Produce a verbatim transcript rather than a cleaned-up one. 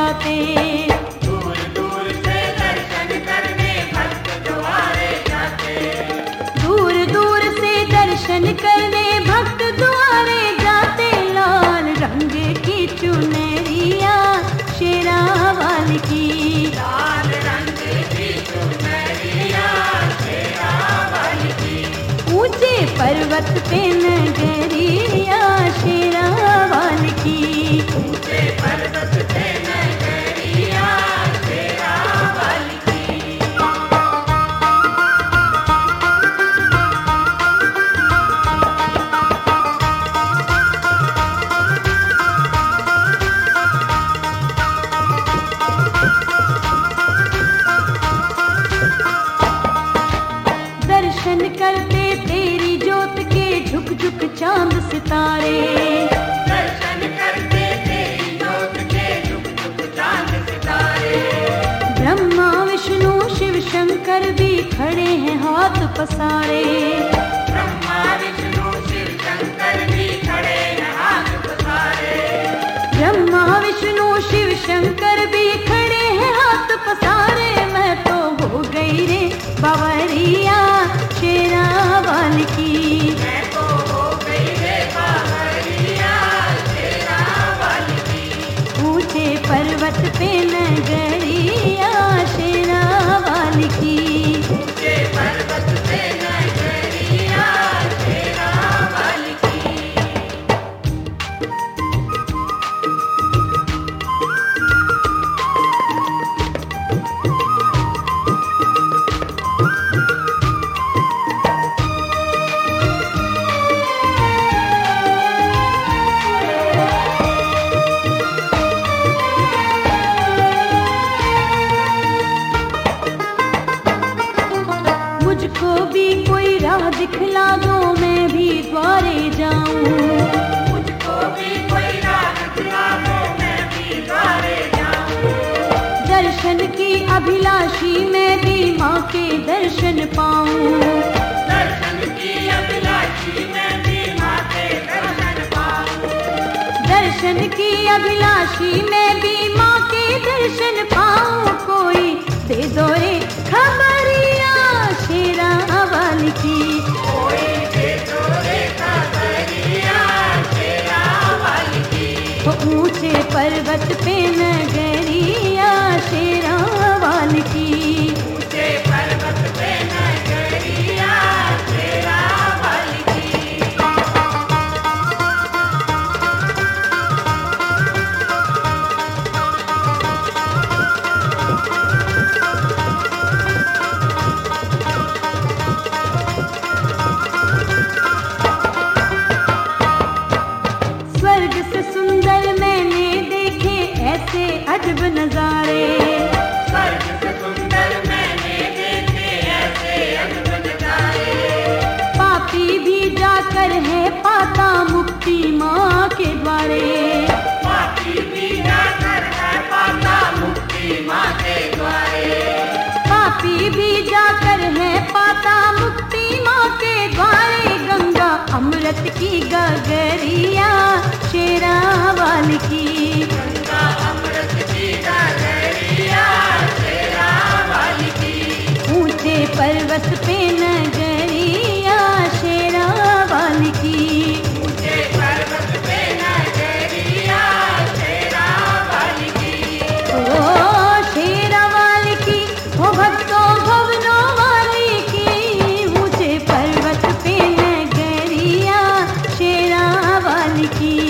जाते। दूर दूर से दर्शन करने भक्त द्वारे जाते। दूर दूर से दर्शन करने भक्त द्वारे जाते। लाल रंग की चुनरिया शेरावाल की, लाल रंग की चुनरिया शेरावाल की। ऊंचे पर्वत पे नगरिया शेरावाल की। ऊंचे पर्वत पे नगरिया शेरावाल की। दर्शन करते तेरी जोत के झुक झुक चांद सितारे। दर्शन करते तेरी जोत के झुक झुक चांद सितारे। ब्रह्मा विष्णु शिव शंकर भी खड़े हैं हाथ पसारे। ब्रह्मा विष्णु शिव शंकर भी खड़े हैं हाथ पसारे। ब्रह्मा विष्णु शिव शंकर भी खड़े हैं हाथ पसारे। मैं तो हो गई रे बावरिया शेरावाल की। मैं तो हो गई रे बावरिया शेरावाल की। ऊंचे पर्वत पे नगरिया शेरावाल की। ऊंचे पर्वत पे नगरिया शेरावाल की। मुझको भी कोई राह दिखला दो मैं भी द्वारे जाऊं। मुझको भी कोई राह दिखला दो मैं भी द्वारे जाऊं। दर्शन की अभिलाषी मैं भी माँ के दर्शन पाऊं। दर्शन की अभिलाषी मैं भी माँ के दर्शन पाऊं। दर्शन की अभिलाषी मैं भी माँ के दर्शन पाऊं। कोई दे दो रे खबरिया शेरावाल की। कोई दे दो रे खबरिया शेरावाल की। वो ऊंचे पर्वत पे नगरिया शेरावाल की। ऊंचे पर्वत पे नगरिया शेरावाल की। स्वर्ग से सुंदर मैंने देखे ऐसे अजब नजारे। स्वर्ग से सुंदर मैंने देखे ऐसे अद्भुत नजारे। पापी भी जाकर है पाता मुक्ति माँ के द्वारे। पापी भी जाकर है पाता मुक्ति माँ के द्वारे। पापी भी जाकर है पाता मुक्ति माँ के द्वारे। गंगा अमृत की गगरिया शेरावाल की। गंगा अमृत की गगरिया शेरावाल की। ऊंचे पर्वत पे नगरिया शेरावाल की। ऊंचे पर्वत पे नगरिया शेरावाल की। ओ शेरावाल की, ओ भक्तों भवनों वाली की। ऊंचे पर्वत पे नगरिया शेरावाल की।